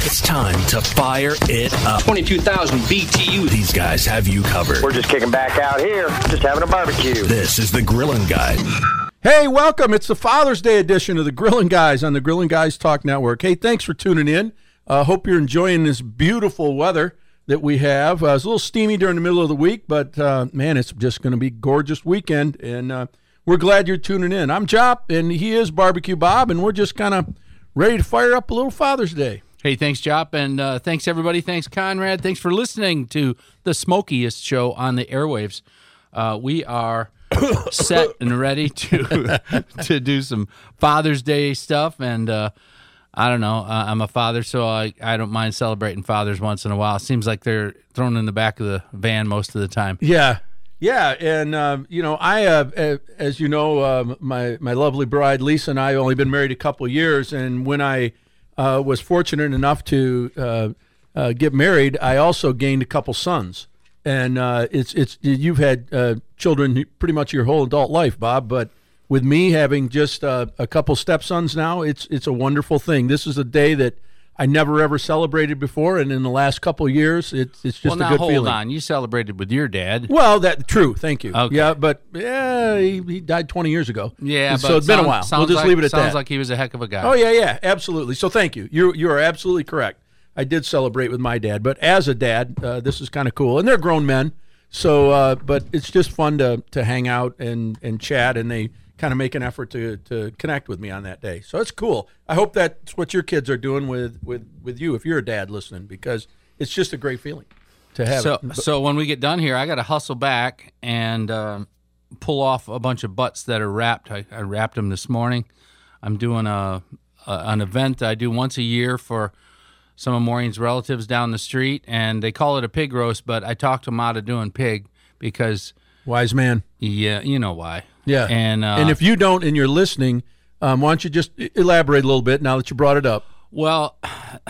It's time to fire it up. 22,000 BTU. These guys have you covered. We're just kicking back out here, just having a barbecue. This is the Grillin' Guy. Hey, welcome. It's the Father's Day edition of the Grillin' Guys on the Grillin' Guys Talk Network. Hey, thanks for tuning in. Hope you're enjoying this beautiful weather that we have. It's a little steamy during the middle of the week, but, man, it's just going to be a gorgeous weekend, and we're glad you're tuning in. I'm Jop, and he is Barbecue Bob, and we're just kind of ready to fire up a little Father's Day. Hey, thanks, Jop, and thanks, everybody. Thanks, Conrad. Thanks for listening to the smokiest show on the airwaves. We are set and ready to do some Father's Day stuff, and I don't know. I'm a father, so I don't mind celebrating fathers once in a while. It seems like they're thrown in the back of the van most of the time. Yeah, and you know, I as you know, my lovely bride Lisa and I have only been married a couple years, and when I was fortunate enough to get married, I also gained a couple sons, and it's you've had children pretty much your whole adult life, Bob, but with me having just a couple stepsons now, it's a wonderful thing. This is a day that I never ever celebrated before, and in the last couple of years, it's just a good feeling. Well, now hold on. You celebrated with your dad. Well, true. Thank you. Okay. Yeah, but he died 20 years ago. Yeah, and so it's been a while. We'll just leave it at that. Sounds like he was a heck of a guy. Oh yeah, absolutely. So thank you. You are absolutely correct. I did celebrate with my dad, but as a dad, this is kind of cool, and they're grown men. So, but it's just fun to hang out and chat, and they kind of make an effort to connect with me on that day. So it's cool. I hope that's what your kids are doing with you if you're a dad listening, because it's just a great feeling to have it. So when we get done here, I got to hustle back and pull off a bunch of butts that are wrapped. I wrapped them this morning. I'm doing an event I do once a year for some of Maureen's relatives down the street, and they call it a pig roast, but I talked them out of doing pig because... Wise man. Yeah, you know why. Yeah. And if you don't and you're listening, why don't you just elaborate a little bit now that you brought it up? Well,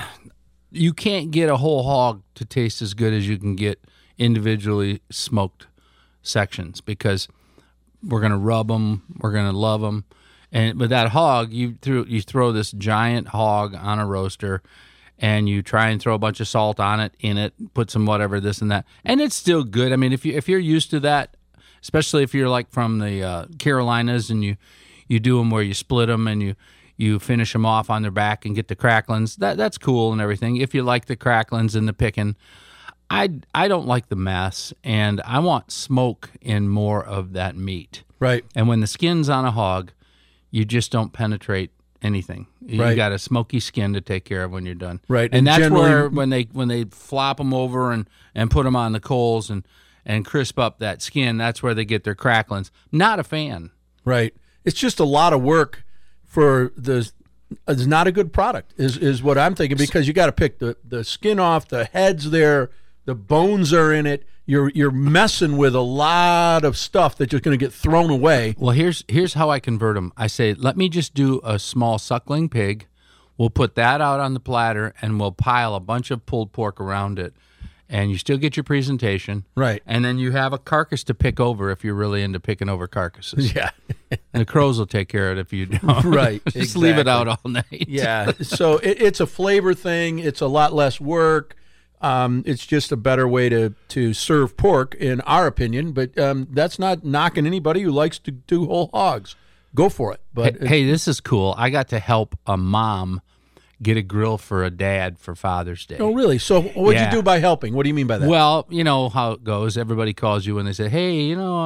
you can't get a whole hog to taste as good as you can get individually smoked sections, because we're going to rub them, we're going to love them. And with that hog, you throw this giant hog on a roaster, and you try and throw a bunch of salt on it, put some whatever, this and that, and it's still good. I mean, if you're used to that, especially if you're like from the Carolinas and you do them where you split them and you finish them off on their back and get the cracklings, that's cool and everything. If you like the cracklings and the picking, I don't like the mess, and I want smoke in more of that meat. Right. And when the skin's on a hog, you just don't penetrate anything. You got a smoky skin to take care of when you're done. Right. And that's where when they flop them over and put them on the coals and crisp up that skin, that's where they get their cracklings. Not a fan. Right. It's just a lot of work for it's not a good product is what I'm thinking, because you got to pick the skin off, the head's there, the bones are in it. You're messing with a lot of stuff that's just going to get thrown away. Well, here's how I convert them. I say, let me just do a small suckling pig. We'll put that out on the platter, and we'll pile a bunch of pulled pork around it. And you still get your presentation. Right. And then you have a carcass to pick over if you're really into picking over carcasses. Yeah. And the crows will take care of it if you don't. Right. Just leave it out all night. Yeah. So it's a flavor thing. It's a lot less work. It's just a better way to serve pork, in our opinion. But that's not knocking anybody who likes to do whole hogs. Go for it. But hey, this is cool. I got to help a mom get a grill for a dad for Father's Day. Oh, really? So what'd you do by helping? What do you mean by that? Well, you know how it goes. Everybody calls you and they say, hey,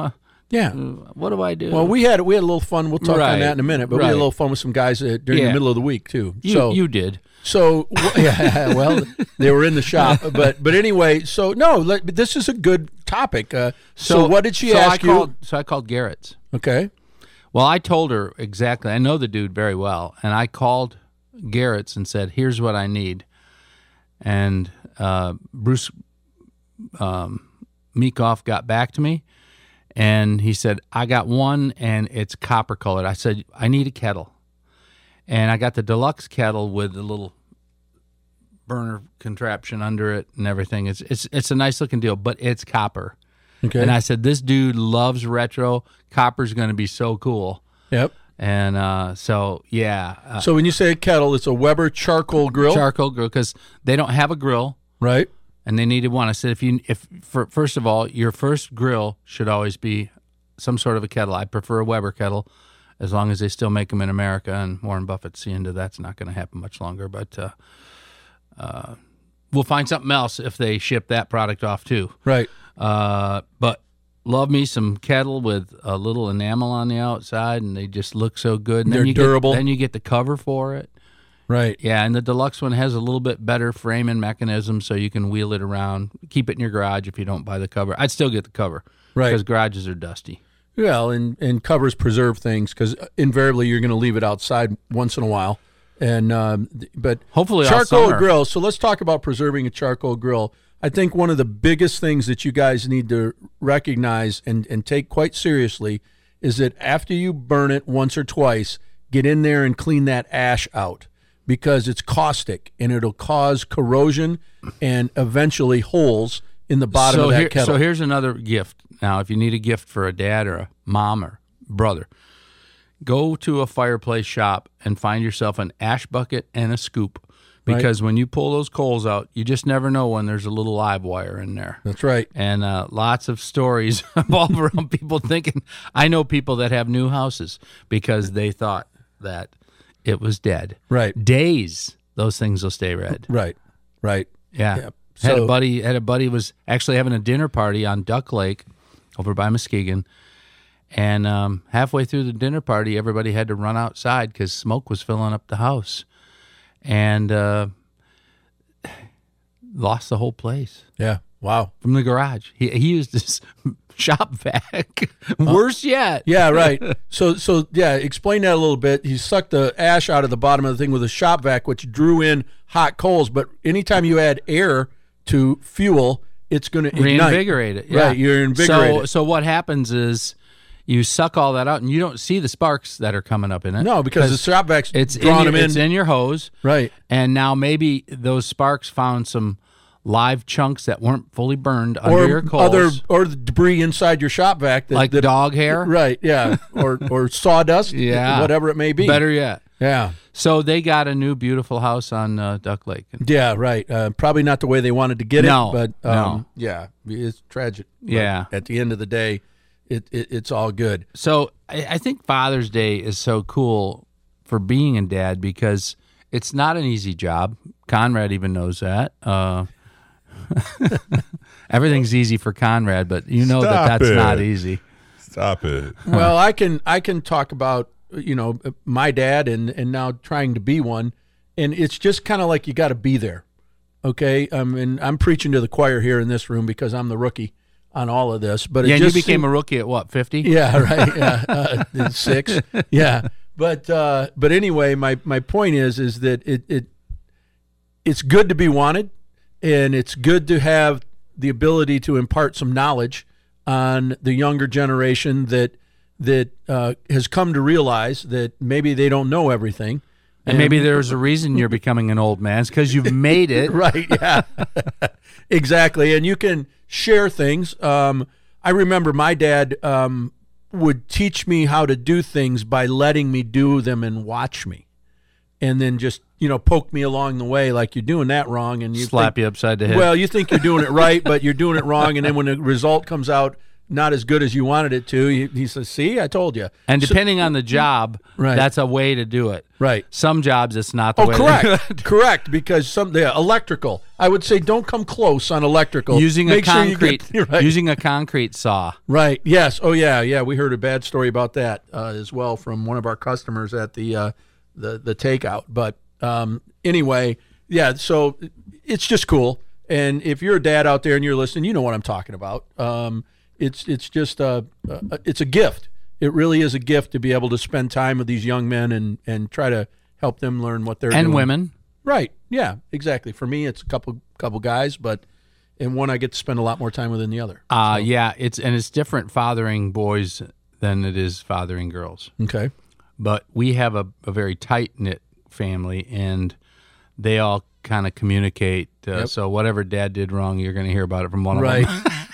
what do I do? Well, we had a little fun. We'll talk on that in a minute. But we had a little fun with some guys during the middle of the week, too. You did. So, yeah, well, they were in the shop. But anyway, so, no, this is a good topic. So what did she ask you? So I called Garrett's. Okay. Well, I told her exactly. I know the dude very well. And I called Garrett's and said, here's what I need. And Bruce Meekoff got back to me, and he said, I got one, and it's copper colored. I said, I need a kettle. And I got the deluxe kettle with the little burner contraption under it and everything. It's a nice looking deal, but it's copper. Okay. And I said, this dude loves retro. Copper's going to be so cool. Yep. And so So when you say a kettle, it's a Weber charcoal grill, charcoal grill, because they don't have a grill, right? and they needed one. I said, first of all, your first grill should always be some sort of a kettle. I prefer a Weber kettle, as long as they still make them in America. And Warren Buffett's seeing to that's not going to happen much longer. But we'll find something else if they ship that product off too. Right. But love me some kettle with a little enamel on the outside, and they just look so good. And They're durable. Then you get the cover for it. Right. Yeah, and the deluxe one has a little bit better framing mechanism, so you can wheel it around. Keep it in your garage if you don't buy the cover. I'd still get the cover, Right. Because garages are dusty. Well, and covers preserve things because invariably you're going to leave it outside once in a while. And but Hopefully all charcoal summer. grill. So let's talk about preserving a charcoal grill. I think one of the biggest things that you guys need to recognize and take quite seriously is that after you burn it once or twice, get in there and clean that ash out, because it's caustic and it'll cause corrosion and eventually holes in the bottom of that kettle. So here's another gift. Now, if you need a gift for a dad or a mom or brother, go to a fireplace shop and find yourself an ash bucket and a scoop, because when you pull those coals out, you just never know when there's a little live wire in there. That's right. And lots of stories revolve around people thinking. I know people that have new houses because they thought that it was dead. Right. Days, those things will stay red. Right. Right. Yeah. Yeah. Had So- a buddy was actually having a dinner party on Duck Lake over by Muskegon. And halfway through the dinner party, everybody had to run outside because smoke was filling up the house. And lost the whole place Yeah. Wow. from the garage. He used his shop vac. Worse yet. Yeah, right. So yeah, explain that a little bit. He sucked the ash out of the bottom of the thing with a shop vac, which drew in hot coals. But anytime you add air to fuel, it's going to ignite. Reinvigorate it. Yeah. Right, you're invigorated. So what happens is you suck all that out, and you don't see the sparks that are coming up in it. No, because the shop vac's it's drawing them in. It's in your hose. Right. And now maybe those sparks found some live chunks that weren't fully burned under your coals. Or the debris inside your shop vac. Like dog hair? Right, yeah. or sawdust, Yeah. whatever it may be. Better yet. Yeah. So they got a new beautiful house on Duck Lake. Yeah, right. Probably not the way they wanted to get No, it, but no. yeah, it's tragic. But Yeah. at the end of the day, it's all good. So I think Father's Day is so cool for being a dad because it's not an easy job. Conrad even knows that. Everything's easy for Conrad, but you know Stop that's it. not easy. Stop it. Well, I can talk about my dad and now trying to be one, and it's just kind of like you got to be there, okay? And I'm preaching to the choir here in this room because I'm the rookie on all of this. But Yeah, it and you just became a rookie at what, 50? yeah, right, yeah, 6, yeah. But anyway, my point is that it's good to be wanted, and it's good to have the ability to impart some knowledge on the younger generation that has come to realize that maybe they don't know everything. And maybe there's a reason you're becoming an old man. It's because you've made it. Right, yeah. Exactly. And you can share things. I remember my dad would teach me how to do things by letting me do them and watch me. And then just, poke me along the way like you're doing that wrong. And you Slap you upside the head. Well, you think you're doing it right, but you're doing it wrong. And then when the result comes out not as good as you wanted it to, he says, see, I told you. And depending on the job, Right. that's a way to do it. Right. Some jobs, it's not the Oh, way to do it. correct. Correct. Because electrical. I would say don't come close on electrical. Using Make a sure you concrete, get- right. using a concrete saw. Right. Yes. Oh, yeah. Yeah. We heard a bad story about that as well from one of our customers at the takeout. But anyway, yeah. So it's just cool. And if you're a dad out there and you're listening, you know what I'm talking about. It's just it's a gift. It really is a gift to be able to spend time with these young men and try to help them learn what they're doing. And women. Right. Yeah. Exactly. For me, it's a couple guys, but and one I get to spend a lot more time with than the other. Yeah, it's different fathering boys than it is fathering girls. Okay. But we have a very tight-knit family, and they all kind of communicate. Yep. So whatever dad did wrong, you're going to hear about it from one of Right. them.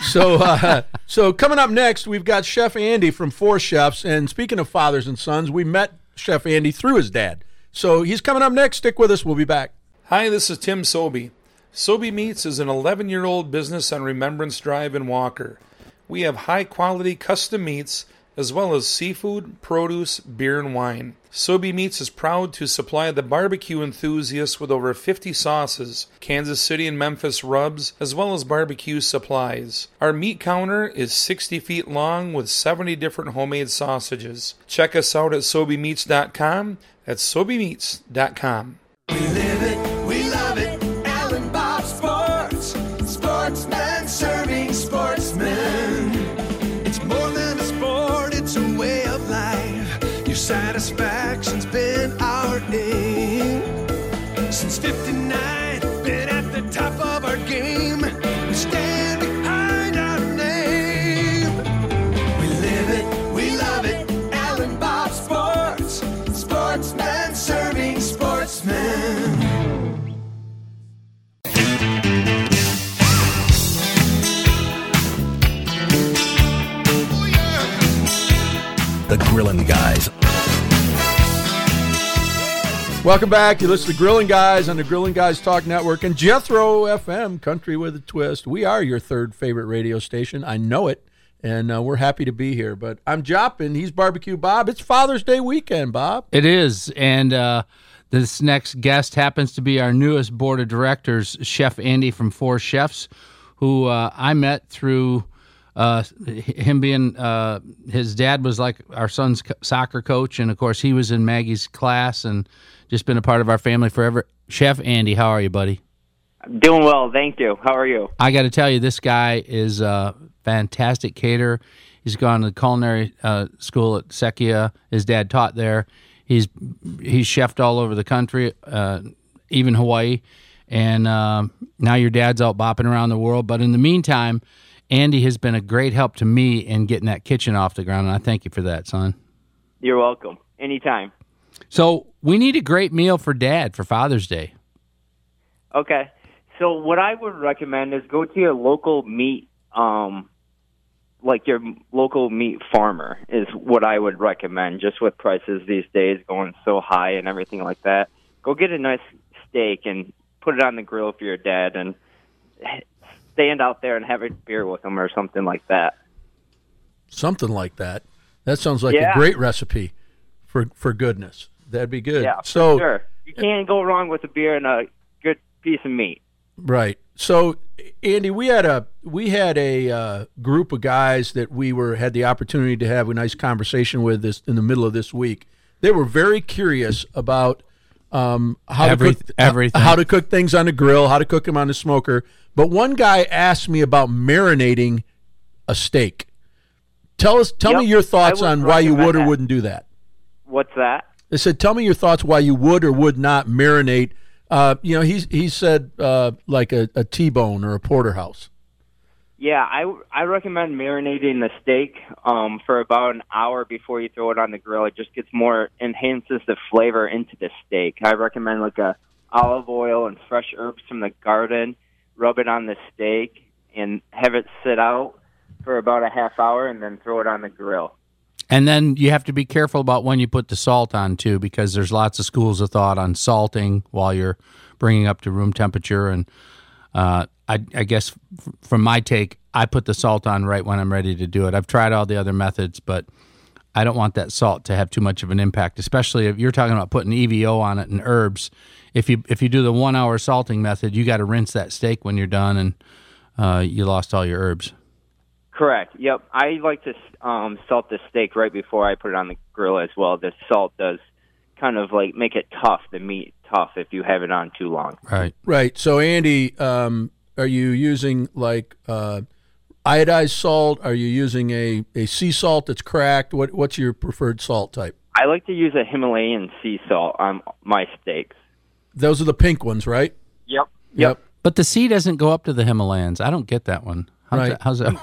So coming up next, we've got Chef Andy from Four Chefs. And speaking of fathers and sons, we met Chef Andy through his dad. So he's coming up next. Stick with us. We'll be back. Hi, this is Tim Sobey. Sobey Meats is an 11-year-old business on Remembrance Drive in Walker. We have high-quality custom meats as well as seafood, produce, beer, and wine. Sobey Meats is proud to supply the barbecue enthusiasts with over 50 sauces, Kansas City and Memphis rubs, as well as barbecue supplies. Our meat counter is 60 feet long with 70 different homemade sausages. Check us out at SobeyMeats.com. That's SobeyMeats.com. We live it, we love it, Alan Bob Sports. Sportsman serving sportsmen. It's more than a sport, it's a way of life. Your satisfaction's been our aim. Since 59, been at the top of our game. We stand behind our name. We live it, we love it, Alan Bob Sports. Sportsman serving sportsmen. The Grillin' Guys. Welcome back. You listen to Grillin' Guys on the Grillin' Guys Talk Network and Jethro FM, Country with a Twist. We are your third favorite radio station. I know it, and we're happy to be here. But I'm Joppin. He's Barbecue Bob. It's Father's Day weekend, Bob. It is, and this next guest happens to be our newest board of directors, Chef Andy from Four Chefs, who I met through him being his dad was like our son's soccer coach, and of course he was in Maggie's class and just been a part of our family forever. Chef Andy, how are you, buddy? I'm doing well, thank you. How are you? I got to tell you, this guy is a fantastic caterer. He's gone to the culinary school at Sequia. His dad taught there. He's chefed all over the country, even Hawaii, and now your dad's out bopping around the world. But in the meantime, Andy has been a great help to me in getting that kitchen off the ground, and I thank you for that, son. You're welcome. Anytime. So we need a great meal for Dad for Father's Day. Okay. So what I would recommend is go to your local meat, like your local meat farmer is what I would recommend, just with prices these days going so high and everything like that. Go get a nice steak and put it on the grill for your dad and stand out there and have a beer with him or something like that. Something like that. That sounds like a great recipe for goodness. That'd be good. Yeah, so sure. You can't go wrong with a beer and a good piece of meat. Right. So, Andy, we had a group of guys that we had the opportunity to have a nice conversation with this in the middle of this week. They were very curious about how to cook things on the grill, how to cook them on the smoker. But one guy asked me about marinating a steak. Tell me your thoughts on why you would or wouldn't do that. What's that? They said, tell me your thoughts why you would or would not marinate. He said like a T-bone or a porterhouse. Yeah, I recommend marinating the steak for about an hour before you throw it on the grill. It just enhances the flavor into the steak. I recommend like a olive oil and fresh herbs from the garden. Rub it on the steak and have it sit out for about a half hour and then throw it on the grill. And then you have to be careful about when you put the salt on, too, because there's lots of schools of thought on salting while you're bringing up to room temperature. And I guess from my take, I put the salt on right when I'm ready to do it. I've tried all the other methods, but I don't want that salt to have too much of an impact, especially if you're talking about putting EVO on it and herbs. If you do the 1 hour salting method, you got to rinse that steak when you're done, and you lost all your herbs. Correct. Yep. I like to salt the steak right before I put it on the grill as well. The salt does kind of like make it tough, the meat tough, if you have it on too long. Right. So, Andy, are you using like iodized salt? Are you using a sea salt that's cracked? What's your preferred salt type? I like to use a Himalayan sea salt on my steaks. Those are the pink ones, right? Yep. But the sea doesn't go up to the Himalayas. I don't get that one. How's that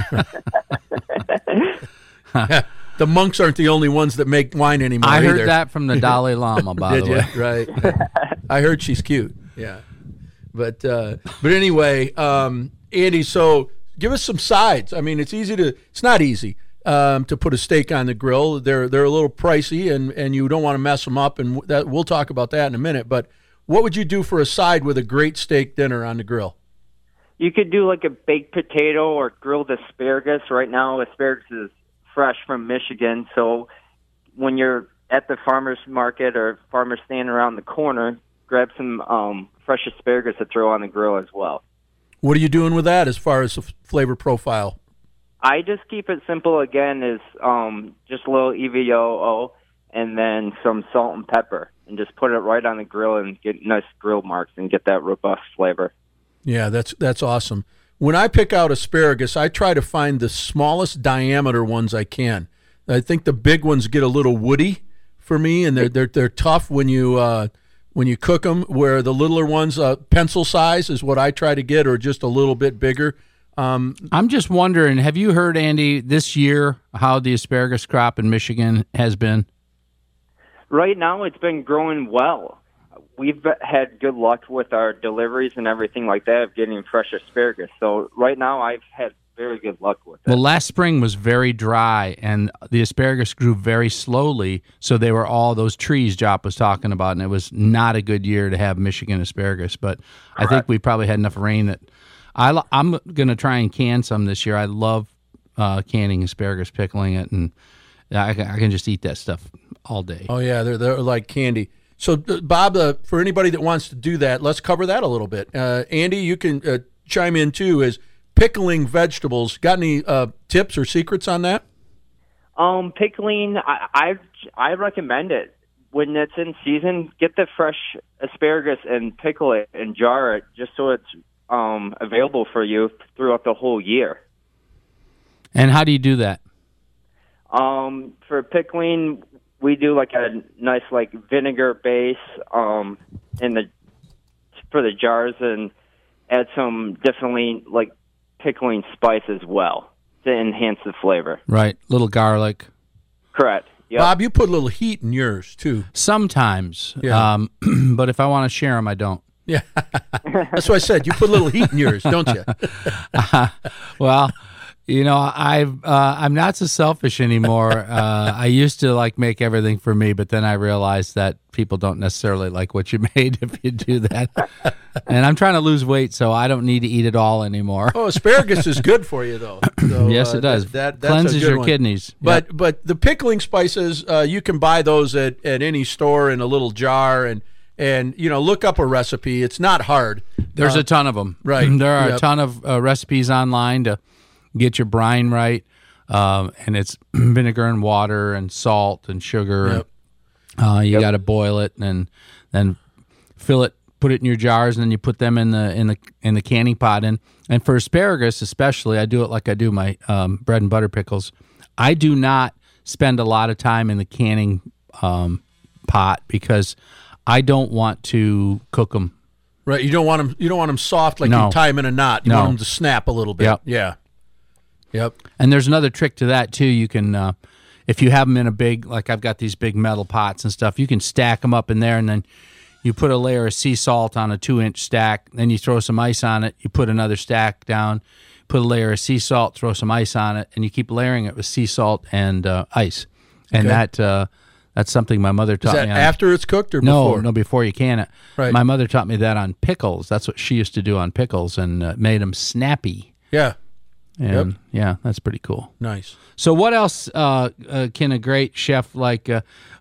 work? The monks aren't the only ones that make wine anymore. I heard that from the Dalai Lama, by the way. Right. I heard she's cute. Yeah. But anyway, Andy, so us some sides. I mean, it's not easy to put a steak on the grill. They're a little pricey, and you don't want to mess them up. And we'll talk about that in a minute. But what would you do for a side with a great steak dinner on the grill? You could do like a baked potato or grilled asparagus. Right now, asparagus is fresh from Michigan, so when you're at the farmer's market or farmer's stand around the corner, grab some fresh asparagus to throw on the grill as well. What are you doing with that as far as the flavor profile? I just keep it simple again, is just a little EVOO and then some salt and pepper, and just put it right on the grill and get nice grill marks and get that robust flavor. Yeah, that's awesome. When I pick out asparagus, I try to find the smallest diameter ones I can. I think the big ones get a little woody for me, and they're tough when you cook them. Where the littler ones, pencil size, is what I try to get, or just a little bit bigger. I'm just wondering, have you heard, Andy, this year how the asparagus crop in Michigan has been? Right now, it's been growing well. We've had good luck with our deliveries and everything like that of getting fresh asparagus. So right now, I've had very good luck with it. Well, last spring was very dry, and the asparagus grew very slowly, so they were all those trees Jop was talking about, and it was not a good year to have Michigan asparagus. But I think we probably had enough rain that I'm going to try and can some this year. I love canning asparagus, pickling it, and I can just eat that stuff all day. Oh, yeah, they're like candy. So, Bob, for anybody that wants to do that, let's cover that a little bit. Andy, you can chime in, too, is pickling vegetables. Got any tips or secrets on that? Pickling, I recommend it. When it's in season, get the fresh asparagus and pickle it and jar it just so it's available for you throughout the whole year. And how do you do that? For pickling, we do like a nice vinegar base for the jars, and add some definitely pickling spice as well to enhance the flavor. Right, little garlic. Correct. Yep. Bob, you put a little heat in yours too. Sometimes, yeah. But if I want to share them, I don't. Yeah, that's what I said. You put a little heat in yours, don't you? Well, I'm not so selfish anymore. I used to make everything for me, but then I realized that people don't necessarily like what you made if you do that. And I'm trying to lose weight, so I don't need to eat it all anymore. Oh, asparagus is good for you, though. So, yes, it does. That's cleanses your one. kidneys. But the pickling spices, you can buy those at any store in a little jar, and look up a recipe. It's not hard. There's a ton of them. Right. There are a ton of recipes online to get your brine right, and it's vinegar and water and salt and sugar. Yep. You got to boil it and then fill it, put it in your jars, and then you put them in the canning pot. And for asparagus especially, I do it like I do my bread and butter pickles. I do not spend a lot of time in the canning pot because I don't want to cook them. Right. You don't want them soft you tie them in a knot. You want them to snap a little bit. Yep. Yeah. Yep. And there's another trick to that too. You can, if you have them in a big, I've got these big metal pots and stuff, you can stack them up in there, and then you put a layer of sea salt on a 2-inch stack. Then you throw some ice on it. You put another stack down, put a layer of sea salt, throw some ice on it, and you keep layering it with sea salt and ice. And that's something my mother taught me. Is that after it's cooked or before? No, before you can it. Right. My mother taught me that on pickles. That's what she used to do on pickles, and made them snappy. Yeah. And yeah, that's pretty cool. Nice. So what else can a great chef for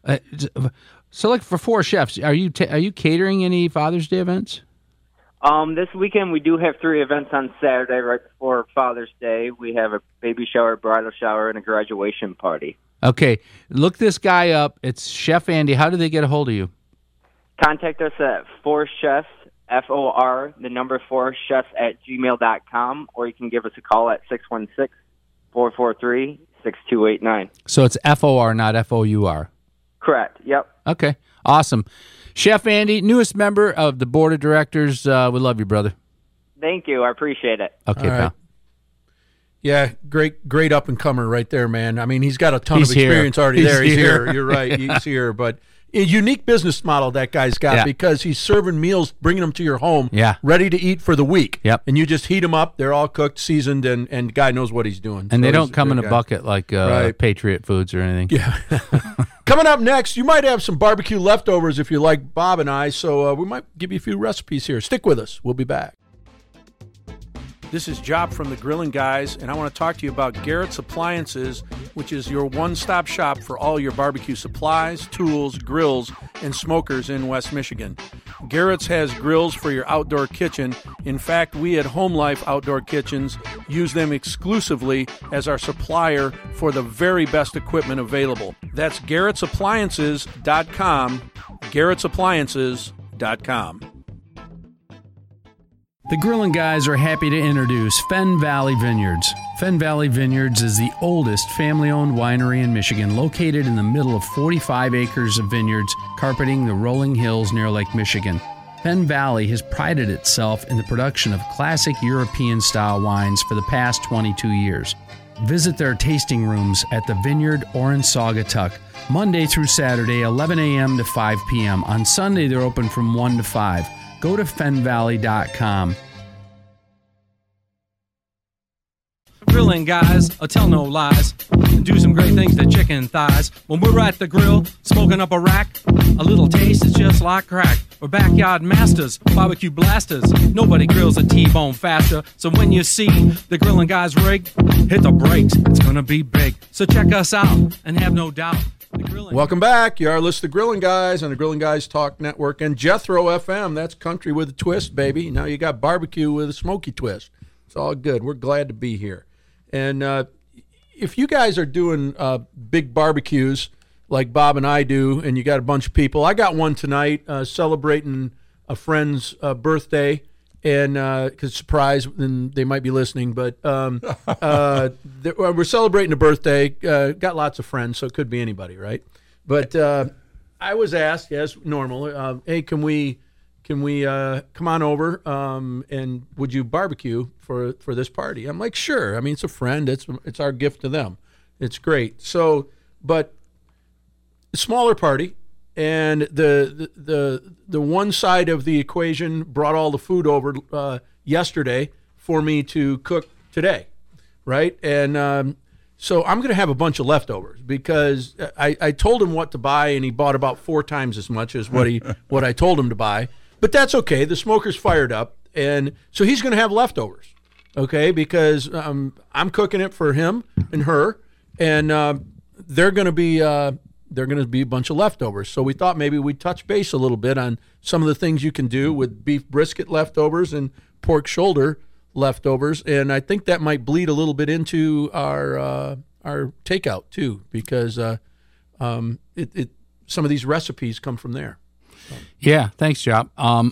4 chefs, are you catering any Father's Day events? This weekend we do have 3 events on Saturday right before Father's Day. We have a baby shower, bridal shower, and a graduation party. Okay, look this guy up. It's Chef Andy. How do they get a hold of you? Contact us at 4chefs, FOR4chefs@gmail.com, or you can give us a call at 616-443-6289. So it's FOR, not FOUR. Correct. Yep. Okay. Awesome. Chef Andy, newest member of the board of directors. We love you, brother. Thank you. I appreciate it. Okay, All right. pal. Yeah, great up and comer right there, man. I mean, he's got a ton of experience here. already He's there. He's here. here. You're right. He's here. But unique business model that guy's got because he's serving meals, bringing them to your home, ready to eat for the week. Yep. And you just heat them up. They're all cooked, seasoned, and guy knows what he's doing. And they don't come in a bucket like Patriot Foods or anything. Yeah. Coming up next, you might have some barbecue leftovers if you like Bob and I, so we might give you a few recipes here. Stick with us. We'll be back. This is Job from the Grilling Guys, and I want to talk to you about Garrett's Appliances, which is your one-stop shop for all your barbecue supplies, tools, grills, and smokers in West Michigan. Garrett's has grills for your outdoor kitchen. In fact, we at Home Life Outdoor Kitchens use them exclusively as our supplier for the very best equipment available. That's Garrett'sAppliances.com, Garrett'sAppliances.com. The Grilling Guys are happy to introduce Fenn Valley Vineyards. Fenn Valley Vineyards is the oldest family-owned winery in Michigan, located in the middle of 45 acres of vineyards carpeting the rolling hills near Lake Michigan. Fenn Valley has prided itself in the production of classic European-style wines for the past 22 years. Visit their tasting rooms at the Vineyard or in Saugatuck, Monday through Saturday, 11 a.m. to 5 p.m. On Sunday, they're open from 1 to 5. Go to fennvalley.com. Grilling Guys, I tell no lies, and do some great things to chicken thighs. When we're at the grill, smoking up a rack, a little taste is just like crack. We're backyard masters, barbecue blasters. Nobody grills a T-bone faster. So when you see the Grilling Guys rig, hit the brakes, it's gonna be big. So check us out and have no doubt. Welcome back. You are listening to Grilling Guys on the Grilling Guys Talk Network and Jethro FM. That's country with a twist, baby. Now you got barbecue with a smoky twist. It's all good. We're glad to be here. And if you guys are doing big barbecues like Bob and I do, and you got a bunch of people, I got one tonight celebrating a friend's birthday. And because surprise, and they might be listening, but we're celebrating a birthday. Got lots of friends, so it could be anybody, right? But I was asked, as normal, hey, can we come on over and would you barbecue for this party? I'm like, sure. I mean, it's a friend. It's our gift to them. It's great. So, but smaller party. And the one side of the equation brought all the food over yesterday for me to cook today, right? And so I'm going to have a bunch of leftovers because I told him what to buy, and he bought about 4 times as much as what I told him to buy. But that's okay. The smoker's fired up, and so he's going to have leftovers, okay? Because I'm cooking it for him and her, and they're going to be a bunch of leftovers. So we thought maybe we'd touch base a little bit on some of the things you can do with beef brisket leftovers and pork shoulder leftovers. And I think that might bleed a little bit into our takeout too, because some of these recipes come from there. So. Yeah, thanks, Job.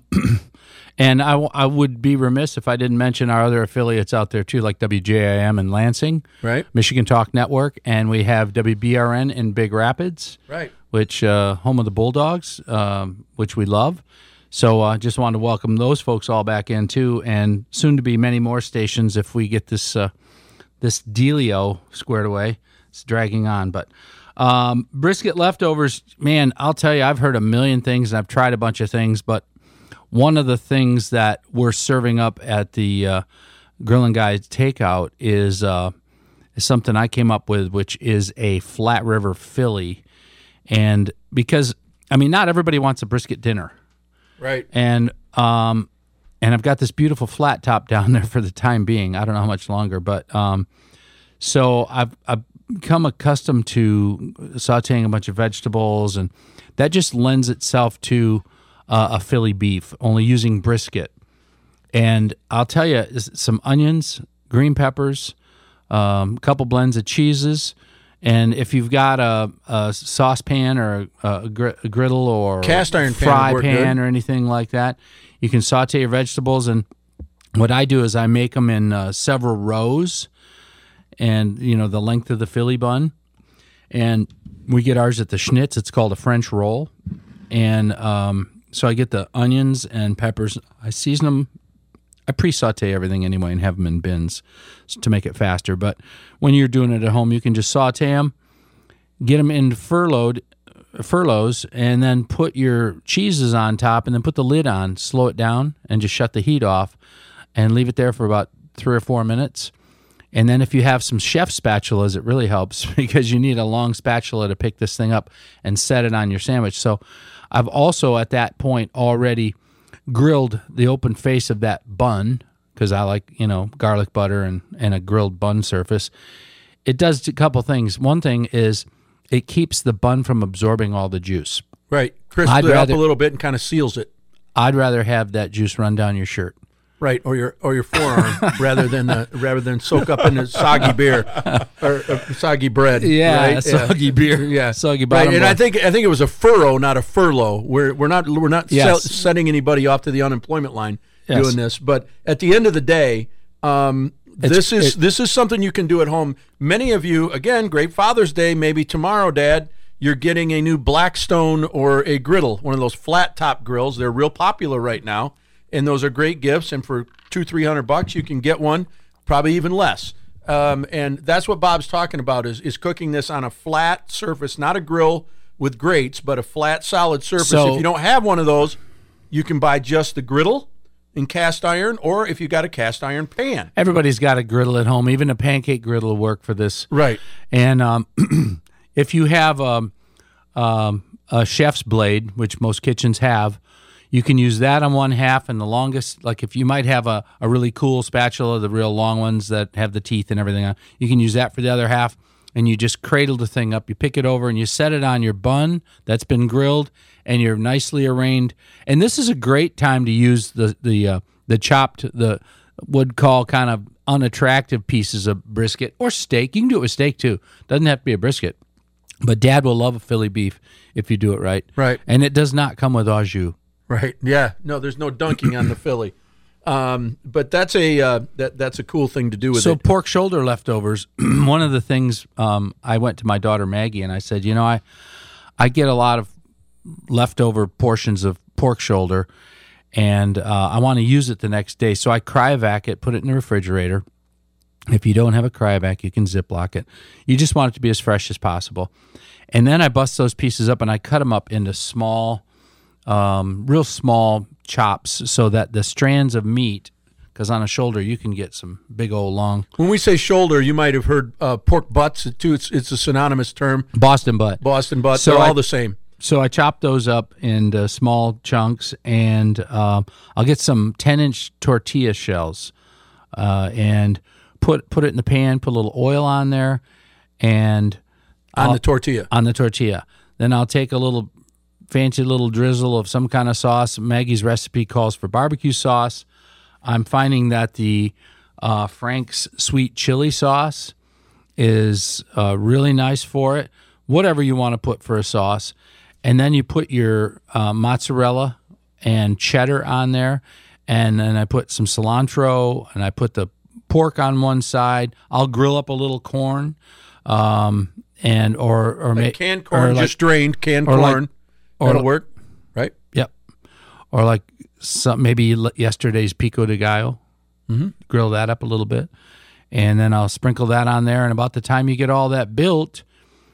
And I would be remiss if I didn't mention our other affiliates out there, too, like WJIM in Lansing, right? Michigan Talk Network, and we have WBRN in Big Rapids, right? Which home of the Bulldogs, which we love. So just wanted to welcome those folks all back in, too, and soon to be many more stations if we get this dealio squared away. It's dragging on, but brisket leftovers, man, I'll tell you, I've heard a million things, and I've tried a bunch of things, but one of the things that we're serving up at the Grilling Guys Takeout is something I came up with, which is a Flat River Philly. And because, I mean, not everybody wants a brisket dinner. Right. And I've got this beautiful flat top down there for the time being. I don't know how much longer, but so I've become accustomed to sauteing a bunch of vegetables, and that just lends itself to a Philly beef, only using brisket. And I'll tell you, some onions, green peppers, a couple blends of cheeses, and if you've got a saucepan or a griddle or cast iron fry pan or anything like that, you can saute your vegetables. And what I do is I make them in several rows, and the length of the Philly bun. And we get ours at the Schnitz. It's called a French roll, and so I get the onions and peppers. I season them. I pre-saute everything anyway and have them in bins to make it faster. But when you're doing it at home, you can just saute them, get them in furloughed furloughs, and then put your cheeses on top, and then put the lid on, slow it down, and just shut the heat off, and leave it there for about 3 or 4 minutes. And then if you have some chef spatulas, it really helps because you need a long spatula to pick this thing up and set it on your sandwich. So I've also at that point already grilled the open face of that bun because I like, garlic butter and a grilled bun surface. It does a couple things. One thing is it keeps the bun from absorbing all the juice. Right. Crisps it up a little bit and kind of seals it. I'd rather have that juice run down your shirt. Right, or your forearm rather than soak up in a soggy beer or soggy bread. Yeah, right? soggy beer. Yeah, soggy bottom. Right, and bun. I think it was a furrow, not a furlough. We're not Yes. setting anybody off to the unemployment line Yes. doing this. But at the end of the day, this is something you can do at home. Many of you, again, great Father's Day. Maybe tomorrow, Dad, you're getting a new Blackstone or a griddle, one of those flat top grills. They're real popular right now. And those are great gifts, and for $200-300 you can get one, probably even less. And that's what Bob's talking about is cooking this on a flat surface, not a grill with grates, but a flat, solid surface. So, if you don't have one of those, you can buy just the griddle in cast iron, or if you got a cast iron pan. Everybody's got a griddle at home. Even a pancake griddle will work for this. Right. And if you have a chef's blade, which most kitchens have, you can use that on one half, and the longest, like if you might have a really cool spatula, the real long ones that have the teeth and everything on, you can use that for the other half, and you just cradle the thing up. You pick it over, and you set it on your bun that's been grilled, and you're nicely arranged. And this is a great time to use the chopped, the would call kind of unattractive pieces of brisket or steak. You can do it with steak too. Doesn't have to be a brisket. But Dad will love a Philly beef if you do it right. Right. And it does not come with au jus. Right. Yeah. No, there's no dunking on the Philly. But that's a cool thing to do with so it. So pork shoulder leftovers, one of the things I went to my daughter Maggie and I said, I get a lot of leftover portions of pork shoulder and I want to use it the next day. So I cryovac it, put it in the refrigerator. If you don't have a cryovac, you can Ziploc it. You just want it to be as fresh as possible. And then I bust those pieces up and I cut them up into small, real small chops so that the strands of meat, because on a shoulder you can get some big old long. When we say shoulder, you might have heard pork butts too. It's a synonymous term. Boston butt. Boston butt. So they're all the same. So I chop those up into small chunks, and I'll get some 10-inch tortilla shells, and put it in the pan. Put a little oil on there, and on the tortilla. Then I'll take a little fancy little drizzle of some kind of sauce. Maggie's recipe calls for barbecue sauce. I'm finding that the Frank's sweet chili sauce is really nice for it. Whatever you want to put for a sauce. And then you put your mozzarella and cheddar on there. And then I put some cilantro, and I put the pork on one side. I'll grill up a little corn, or canned corn, just drained canned corn. That'll work, right? Yep. Or like maybe yesterday's pico de gallo. Mm-hmm. Grill that up a little bit, and then I'll sprinkle that on there. And about the time you get all that built,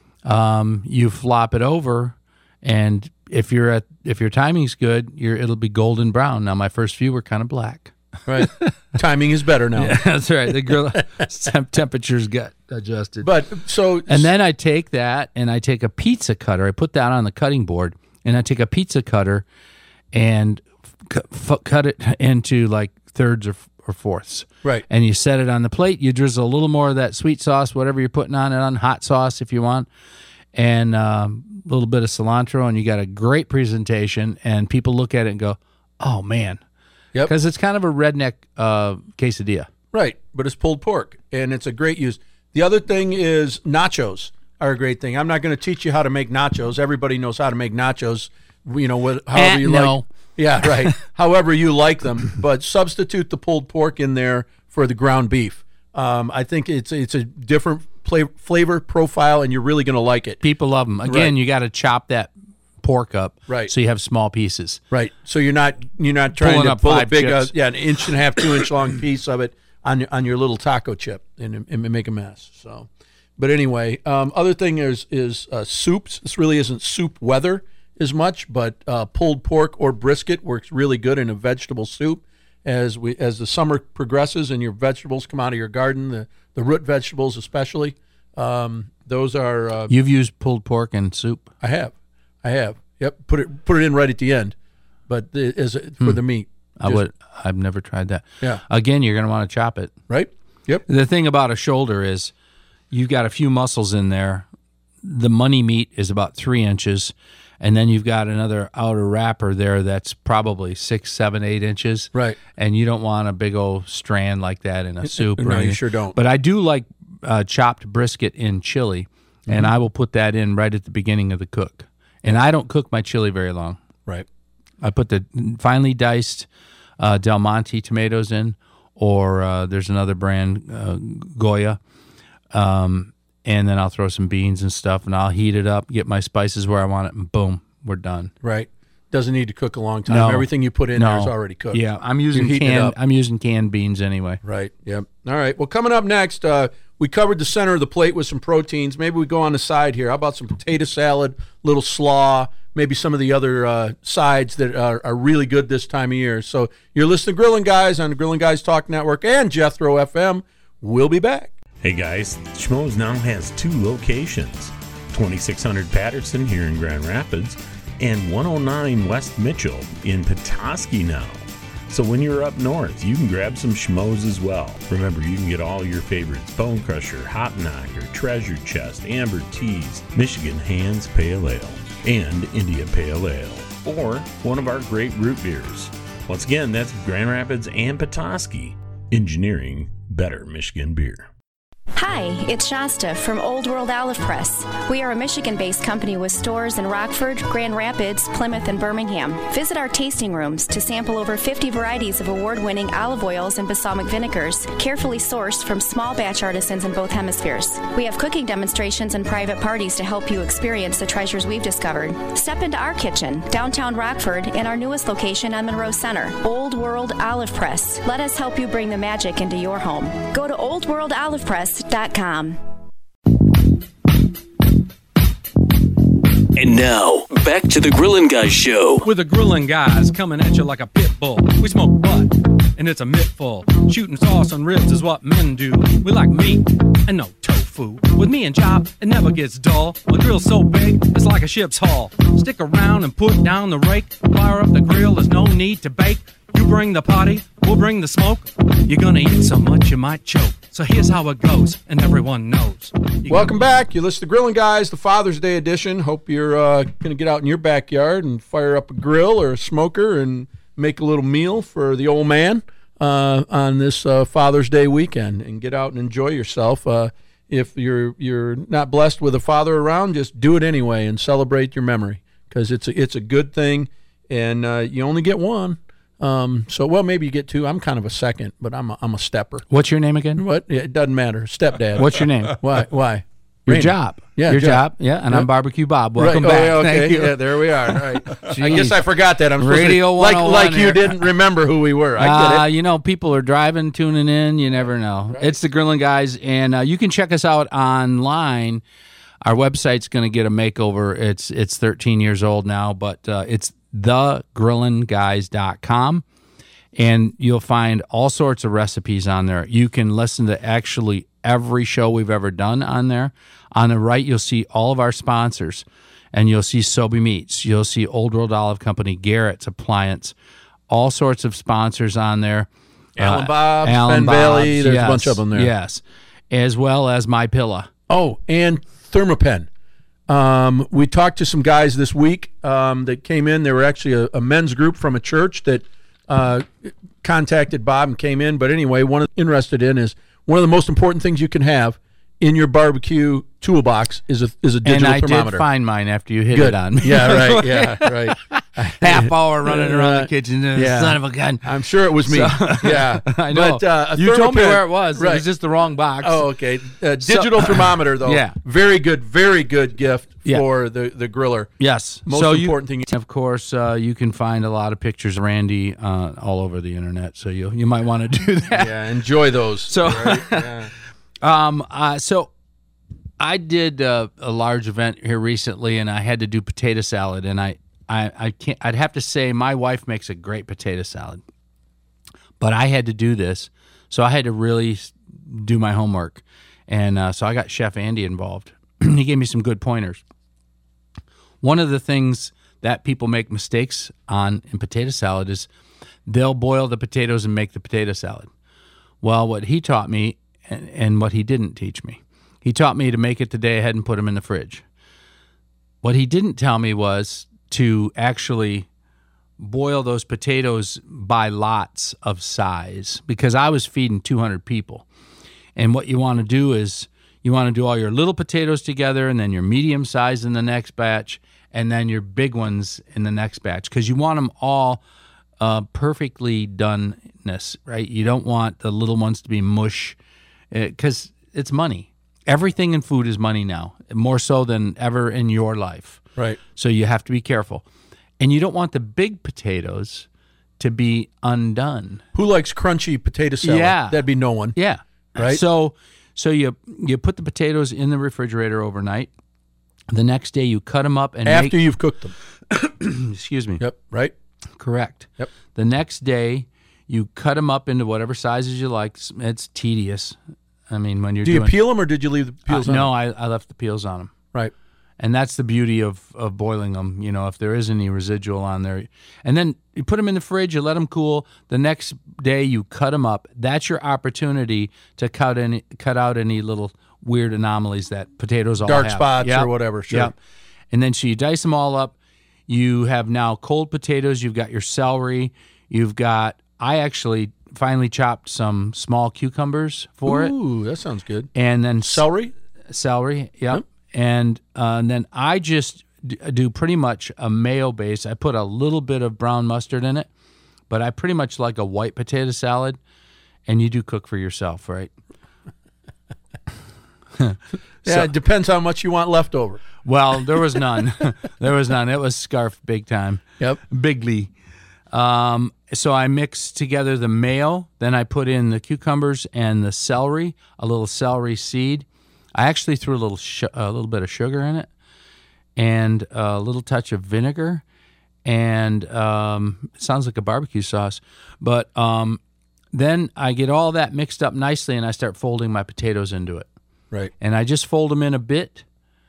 you flop it over, and if your timing's good, it'll be golden brown. Now my first few were kind of black. Right. Timing is better now. Yeah, that's right. The grill temperatures got adjusted. And then I take that and I take a pizza cutter. I put that on the cutting board, and I take a pizza cutter and cut it into like thirds or fourths. Right. And you set it on the plate. You drizzle a little more of that sweet sauce, whatever you're putting on it, on hot sauce if you want, and a little bit of cilantro, and you got a great presentation. And people look at it and go, "Oh man." Yep. Because it's kind of a redneck quesadilla. Right, but it's pulled pork, and it's a great use. The other thing is nachos are a great thing. I'm not going to teach you how to make nachos. Everybody knows how to make nachos, however you like. Yeah, right. However you like them, but substitute the pulled pork in there for the ground beef. I think it's a different flavor profile, and you're really going to like it. People love them. Again, You got to chop that pork up, right? So you have small pieces, right? So you're not trying to pull a big, an 1.5 2 inch long piece of it on your little taco chip and make a mess. So, But anyway, other thing is soups. This really isn't soup weather as much, but pulled pork or brisket works really good in a vegetable soup. As the summer progresses and your vegetables come out of your garden, the root vegetables especially, those are. You've used pulled pork in soup? I have. Yep. Put it in right at the end, but for the meat. I've never tried that. Yeah. Again, you're going to want to chop it. Right. Yep. The thing about a shoulder is you've got a few muscles in there. The money meat is about 3 inches, and then you've got another outer wrapper there that's probably 6, 7, 8 inches. Right. And you don't want a big old strand like that in a soup. No, you sure don't. But I do like chopped brisket in chili, and I will put that in right at the beginning of the cook. And I don't cook my chili very long. Right. I put the finely diced Del Monte tomatoes in, or there's another brand, Goya, and then I'll throw some beans and stuff, and I'll heat it up, get my spices where I want it, and boom, we're done. Right. Doesn't need to cook a long time. No. Everything you put in there is already cooked. Yeah, I'm using canned beans anyway. Right. Yep. All right. Well, coming up next, we covered the center of the plate with some proteins. Maybe we go on the side here. How about some potato salad, little slaw, maybe some of the other sides that are really good this time of year. So you're listening to Grillin' Guys on the Grillin' Guys Talk Network and Jethro FM. We'll be back. Hey guys, Schmoes now has 2 locations, 2600 Patterson here in Grand Rapids and 109 West Mitchell in Petoskey now. So when you're up north, you can grab some Schmoes as well. Remember, you can get all your favorites: Bone Crusher, Hop Knocker, Treasure Chest, Amber Teas, Michigan Hands Pale Ale, and India Pale Ale, or one of our great root beers. Once again, that's Grand Rapids and Petoskey, engineering better Michigan beer. Hi, it's Shasta from Old World Olive Press. We are a Michigan-based company with stores in Rockford, Grand Rapids, Plymouth, and Birmingham. Visit our tasting rooms to sample over 50 varieties of award-winning olive oils and balsamic vinegars, carefully sourced from small batch artisans in both hemispheres. We have cooking demonstrations and private parties to help you experience the treasures we've discovered. Step into our kitchen, downtown Rockford, and our newest location on Monroe Center, Old World Olive Press. Let us help you bring the magic into your home. Go to oldworldolivepress.com. And now, back to the Grillin' Guys show. With the Grillin' Guys coming at you like a pit bull. We smoke butt, and it's a mittful. Shooting sauce on ribs is what men do. We like meat and no tofu. With me and Chop, it never gets dull. My grill's so big, it's like a ship's hull. Stick around and put down the rake. Fire up the grill, there's no need to bake. You bring the potty, we'll bring the smoke. You're gonna eat so much you might choke. So here's how it goes, and everyone knows. Welcome back. You listen to Grillin' Guys, the Father's Day edition. Hope you're going to get out in your backyard and fire up a grill or a smoker and make a little meal for the old man on this Father's Day weekend, and get out and enjoy yourself. If you're not blessed with a father around, just do it anyway and celebrate your memory, because it's a good thing, and you only get one. Well, maybe you get 2. I'm kind of a second, but I'm a stepper. What's your name again? What? Yeah, it doesn't matter. Stepdad. What's your name? Why? Your Randy. job. Yeah, your job. job. Yeah, and I'm Barbecue Bob. Welcome right. back. Oh, yeah, okay. Thank you. Yeah, there we are. All right. Jeez. I guess I forgot that. I'm supposed Radio to, 101 like you here. didn't remember who we were. I get it. You know, people are driving, tuning in. You never know. Right. It's the Grillin' Guys, and you can check us out online. Our website's going to get a makeover. It's 13 years old now, but it's thegrillinguys.com. And you'll find all sorts of recipes on there. You can listen to actually every show we've ever done on there. On the right, you'll see all of our sponsors, and you'll see Sobe Meats. You'll see Old World Olive Company, Garrett's Appliance, all sorts of sponsors on there. Alan Bob's, Ben Bailey, there's a bunch of them there. Yes, as well as MyPilla. Oh, and Thermapen. We talked to some guys this week that came in. They were actually a men's group from a church that contacted Bob and came in. But anyway, one interested in is one of the most important things you can have in your barbecue toolbox is a digital thermometer. And I did find mine after you hit it on me. Yeah, right. Yeah, right. Half hour running around the kitchen. Son of a gun. I'm sure it was me. Yeah, I know. But, you told me where it was. Right. It was just the wrong box. Oh, okay. Digital thermometer, though. Yeah. Very good gift for the griller. Yes. Most important thing. Of course, you can find a lot of pictures of Randy all over the internet, so you might want to do that. Yeah, enjoy those. So, right? Yeah. So I did a large event here recently, and I had to do potato salad, and I can't. I'd have to say my wife makes a great potato salad, but I had to do this, so I had to really do my homework, and so I got Chef Andy involved. He gave me some good pointers. One of the things that people make mistakes on in potato salad is they'll boil the potatoes and make the potato salad. Well, what he taught me, and what he didn't teach me, he taught me to make it the day ahead and put them in the fridge. What he didn't tell me was to actually boil those potatoes by lots of size, because I was feeding 200 people. And what you want to do is you want to do all your little potatoes together, and then your medium size in the next batch, and then your big ones in the next batch, because you want them all perfectly doneness, right? You don't want the little ones to be mush, because it's money. Everything in food is money now, more so than ever in your life. Right. So you have to be careful. And you don't want the big potatoes to be undone. Who likes crunchy potato salad? Yeah. That'd be no one. Yeah. Right. So you put the potatoes in the refrigerator overnight. The next day you cut them up and after you've cooked them. Excuse me. Yep. Right. Correct. Yep. The next day you cut them up into whatever sizes you like. It's tedious. I mean, when you're Do you peel them or did you leave the peels on? No, I left the peels on them. Right. And that's the beauty of boiling them, if there is any residual on there. And then you put them in the fridge, you let them cool. The next day you cut them up. That's your opportunity to cut out any little weird anomalies that potatoes all have. Dark spots or whatever, sure. Yep. And then so you dice them all up. You have now cold potatoes. You've got your celery. I actually finally chopped some small cucumbers for it. Ooh, that sounds good. And then celery? Celery, yep. And then I just do pretty much a mayo base. I put a little bit of brown mustard in it, but I pretty much like a white potato salad, and you do cook for yourself, right? Yeah, it depends how much you want left over. Well, there was none. There was none. It was scarfed big time. Yep. Bigly. So I mix together the mayo, then I put in the cucumbers and the celery, a little celery seed. I actually threw a little bit of sugar in it, and a little touch of vinegar, and it sounds like a barbecue sauce. But then I get all that mixed up nicely, and I start folding my potatoes into it. Right. And I just fold them in a bit,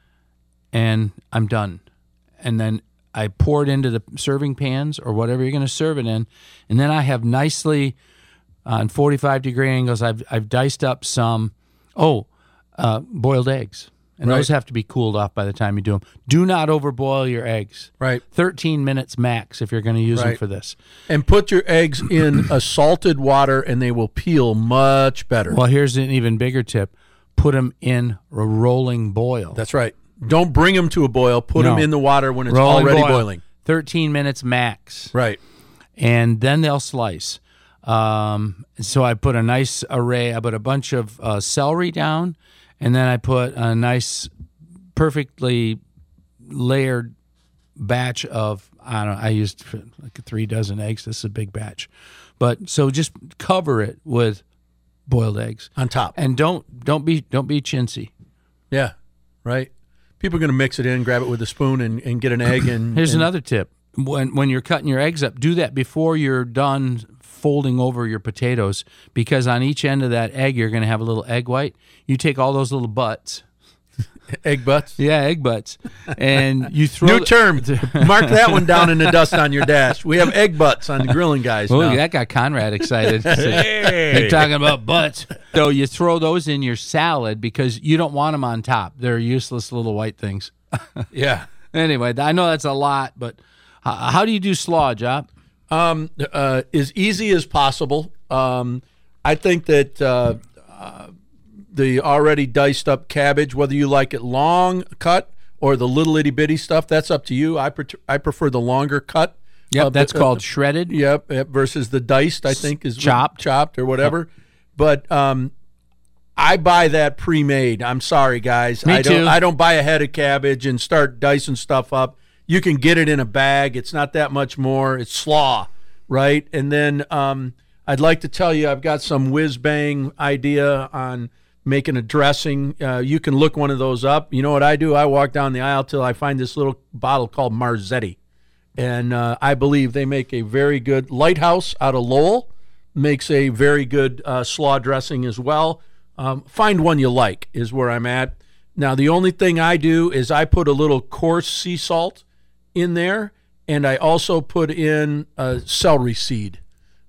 and I'm done. And then I pour it into the serving pans or whatever you're going to serve it in, and then I have nicely on 45-degree angles. I've diced up some boiled eggs, and those have to be cooled off by the time you do them. Do not overboil your eggs. Right. 13 minutes max if you're going to use them for this. And put your eggs in a salted water, and they will peel much better. Well, here's an even bigger tip: put them in a rolling boil. That's right. Don't bring them to a boil. Put them in the water when it's already boiling. 13 minutes max. Right. And then they'll slice. So I put a nice array. I put a bunch of celery down, and then I put a nice, perfectly layered batch of, I used like 3 dozen eggs. This is a big batch. But so just cover it with boiled eggs on top. And don't be chintzy. Yeah. Right. People are going to mix it in, grab it with a spoon, and get an egg. And here's another tip: when you're cutting your eggs up, do that before you're done folding over your potatoes, because on each end of that egg, you're going to have a little egg white. You take all those little butts, egg butts, yeah, egg butts, and you throw new term. Mark that one down in the dust on your dash. We have egg butts on the Grilling Guys. Oh, now. That got Conrad excited. They're talking about butts. So you throw those in your salad because you don't want them on top. They're useless little white things. Yeah. Anyway, I know that's a lot, but how do you do slaw, Job? As easy as possible. I think that the already diced up cabbage, whether you like it long cut or the little itty bitty stuff, that's up to you. I prefer the longer cut. Yep, that's called shredded. Yep, versus the diced, I think is chopped or whatever. Yep. But I buy that pre-made. I'm sorry, guys. Me too. I don't buy a head of cabbage and start dicing stuff up. You can get it in a bag. It's not that much more. It's slaw, right? And then I'd like to tell you I've got some whiz-bang idea on making a dressing. You can look one of those up. You know what I do? I walk down the aisle till I find this little bottle called Marzetti. And I believe they make a very good Lighthouse out of Lowell, makes a very good slaw dressing as well. Find one you like is where I'm at. Now, the only thing I do is I put a little coarse sea salt in there, and I also put in celery seed.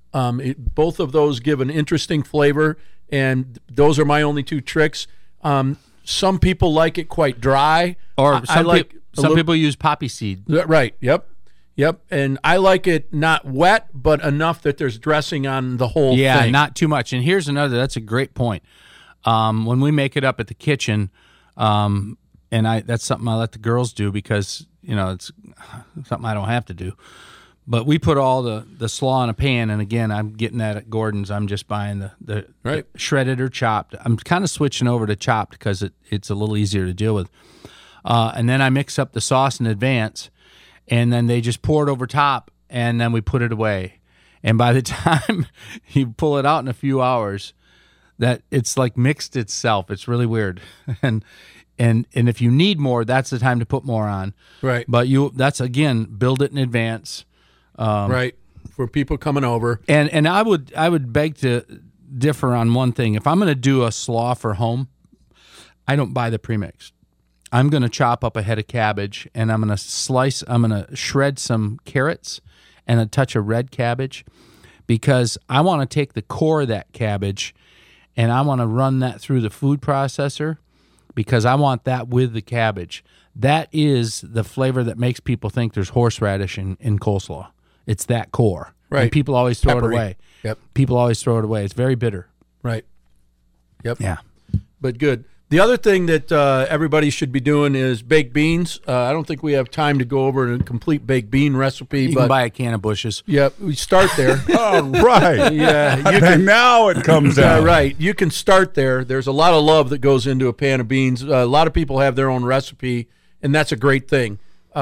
Both of those give an interesting flavor, and those are my only two tricks. Some people like it quite dry. Or some people use poppy seed. Right, yep. And I like it not wet, but enough that there's dressing on the whole thing. Yeah, not too much. And here's another, that's a great point. When we make it up at the kitchen, and that's something I let the girls do because, it's something I don't have to do. But we put all the slaw in a pan, and again, I'm getting that at Gordon's. I'm just buying the shredded or chopped. I'm kind of switching over to chopped because it's a little easier to deal with. And then I mix up the sauce in advance, and then they just pour it over top, and then we put it away. And by the time you pull it out in a few hours, that it's like mixed itself. It's really weird. And if you need more, that's the time to put more on. Right. But that's again, build it in advance. Right. For people coming over. And I would beg to differ on one thing. If I'm going to do a slaw for home, I don't buy the premix. I'm going to chop up a head of cabbage, and I'm going to shred some carrots and a touch of red cabbage, because I want to take the core of that cabbage and I want to run that through the food processor, because I want that with the cabbage. That is the flavor that makes people think there's horseradish in coleslaw. It's that core. Right. And people always throw Peppery. it away. Yep. People always throw it away. It's very bitter. Right. Yep. Yeah. But good. The other thing that everybody should be doing is baked beans. I don't think we have time to go over a complete baked bean recipe. You but can buy a can of Bush's. Yeah, we start there. All right. Yeah, And now it comes out. Right. You can start there. There's a lot of love that goes into a pan of beans. A lot of people have their own recipe, and that's a great thing.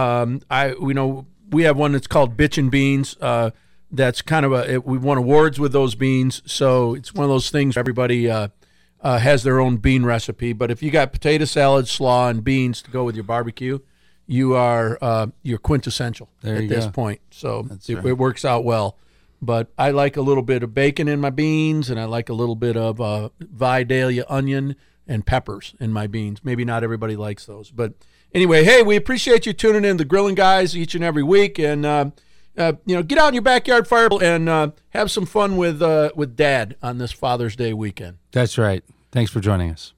We have one that's called Bitchin' Beans. That's kind of we won awards with those beans, so it's one of those things where everybody has their own bean recipe. But if you got potato salad, slaw, and beans to go with your barbecue, you're quintessential at this point. So it works out well. But I like a little bit of bacon in my beans, and I like a little bit of Vidalia onion and peppers in my beans. Maybe not everybody likes those, but anyway, hey, we appreciate you tuning in to the Grilling Guys each and every week, and get out in your backyard fire and have some fun with Dad on this Father's Day weekend. That's right. Thanks for joining us.